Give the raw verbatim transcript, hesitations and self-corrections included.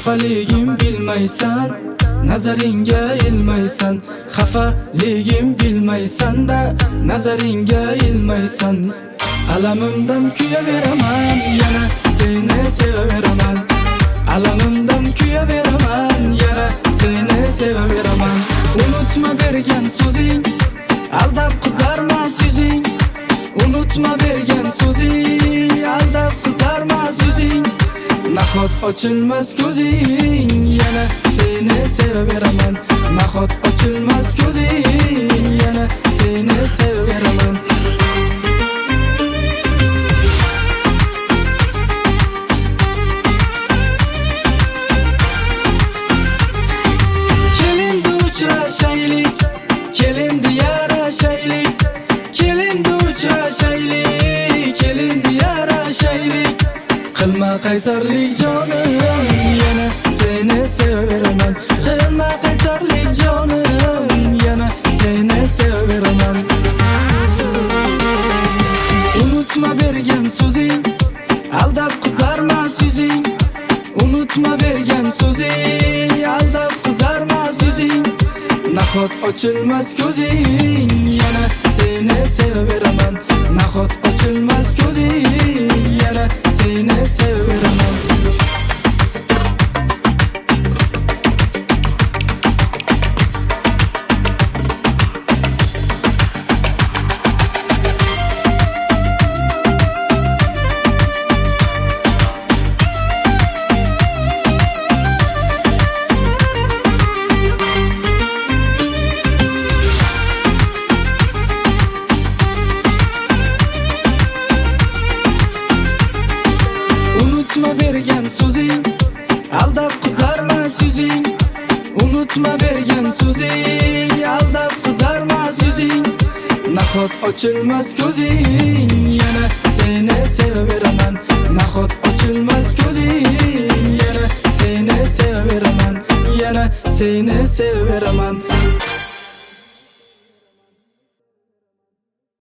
Xafaligim bilmaysan, nazaringga ilmaysan. Xafaligim bilmaysan-da, nazaringga ilmaysan. Alamimdan kuyaveraman, yana seni sevaveraman. Alamimdan kuyaveraman, yana seni sevaveraman. Unutma bergan so'zing, aldab qizarmas yuzing. Unutma bergan so'zing, aldab qizarmas yuzing. Nahot ochilmas ko'zing, yana seni sevaveraman. Nahot ochilmas ko'zing, yana seni sevaveraman. Kelindi uchrashaylik, kelindi yarashaylik. Kelindi uchrashaylik, kelindi yarashaylik. Qilma qaysarlik jonim, yana seni sevaveraman. Qilma qaysarlik jonim, yana seni sevaveraman. Unutma bergan so'zing, aldab qizarmas yuzing. Unutma bergan so'zing, aldab qizarmas yuzing. Nahot ochilmas ko'zing, yana seni sevaveraman. Nahot ochilmas ko'zing, yana seni sevaveraman. Unutma bergan so'zing, aldab qizarmas yuzing. Unutma bergan so'zing, aldab qizarmas yuzing. Nahot ochilmas ko'zing, yana seni sevaveraman. Nahot ochilmas ko'zing, yana seni sevaveraman. Yana seni sevaveraman.